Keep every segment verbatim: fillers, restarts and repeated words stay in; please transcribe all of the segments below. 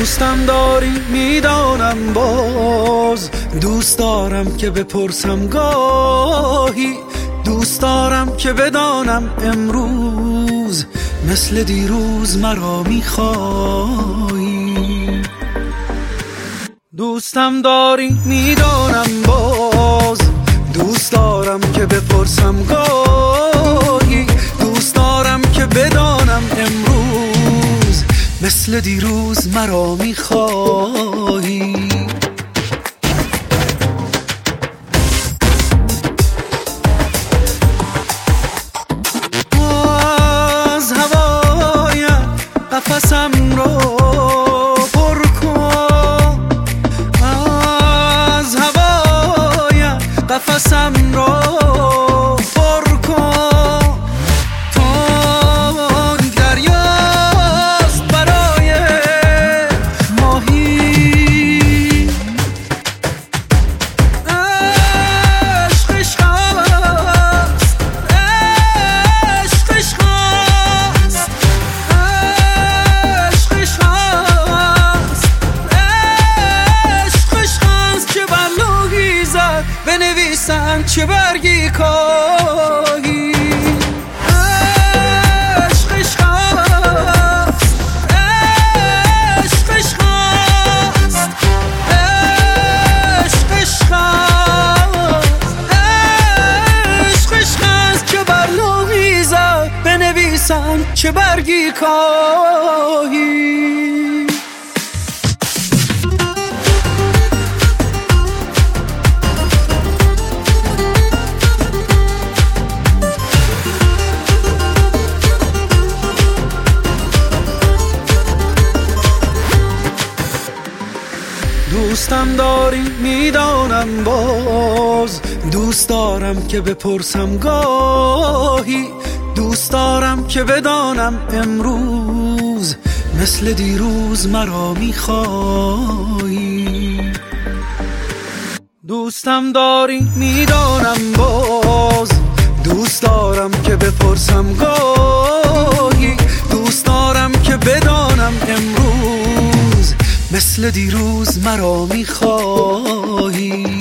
دوستم داری میدانم باز، دوست دارم که بپرسم گاهی، دوست دارم که بدانم امروز مثل دیروز مرا میخوایی. دوستم داری میدانم باز، دوست دارم که بپرسم گاهی، دوست دارم که بدانم امروز مثل دیروز مرا میخوایی. از هوای قفسم رو پر کن، از هوای قفسم رو پر کن، تون دریاست برای ماهی، عشق عشق است، عشق عشق است، عشق عشق است، عشق عشق است. چه بر لوحی زد بنویسم چه برگی کاهی. عشق عشق است، عشق عشق است، عشق عشق است، عشق عشق است. چه بر لوحی زد بنویسم چه برگی کاهی. دوستم داری میدانم باز، دوست دارم که بپرسم گاهی، دوست دارم که بدانم امروز مثل دیروز مرا میخوایی. دوستم داری میدانم باز، دوست دارم که بپرسم گاهی، دوست دارم که بدانم امروز مثل دیروز مرا میخوایی.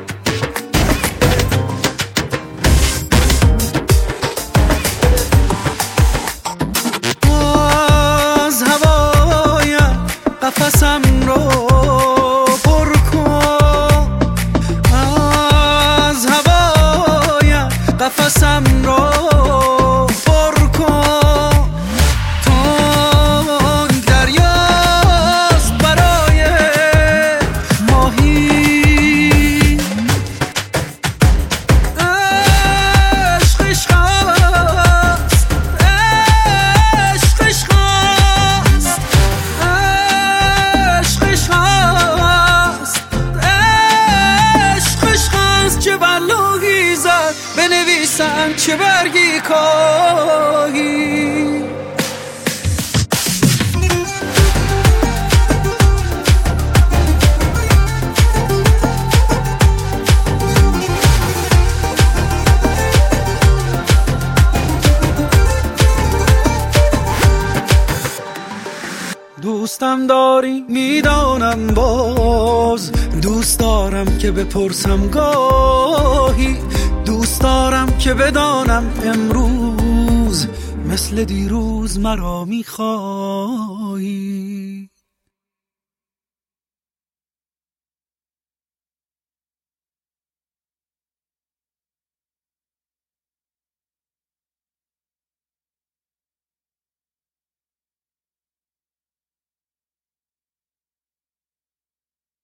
از هوای قفسم رو پر کن، از هوای قفسم رو پر کن، تون دریاست برای ماهی، عشق عشق است، عشق عشق است، عشق عشق است، عشق عشق است. چه بر لوحی زد بنویسم چه برگی کاهی. دوستم داری میدانم باز، دوست دارم که بپرسم گاهی، دوست دارم که بدانم امروز مثل دیروز مرا میخوایی.